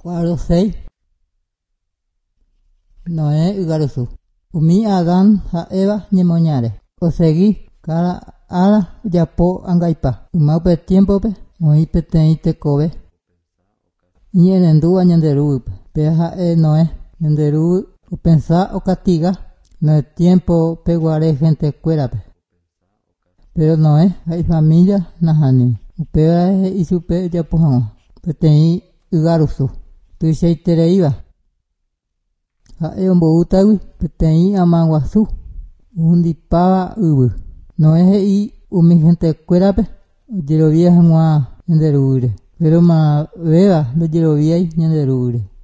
Aro 6. Noé ygarusu. Umi Adán ha Eva ñemoñare. Osegui cara ara yapo angaipa. Umaupe tiempope. Oipe teite kobe. Ñerendu añanderu. Peja Noé. Ñanderu upensa o castiga. No es tiempo peguare gente cuerape. Pero Noé hay familia najani. Upea y supe yapo petei ygarusu. Tuiseitere iba. Hae utawi petei amanguasu. Undipaba ubu. Noé y umi gente cuerape. Yerovia ngua ñanderure. Pero ma beba lo yerovia ñanderure.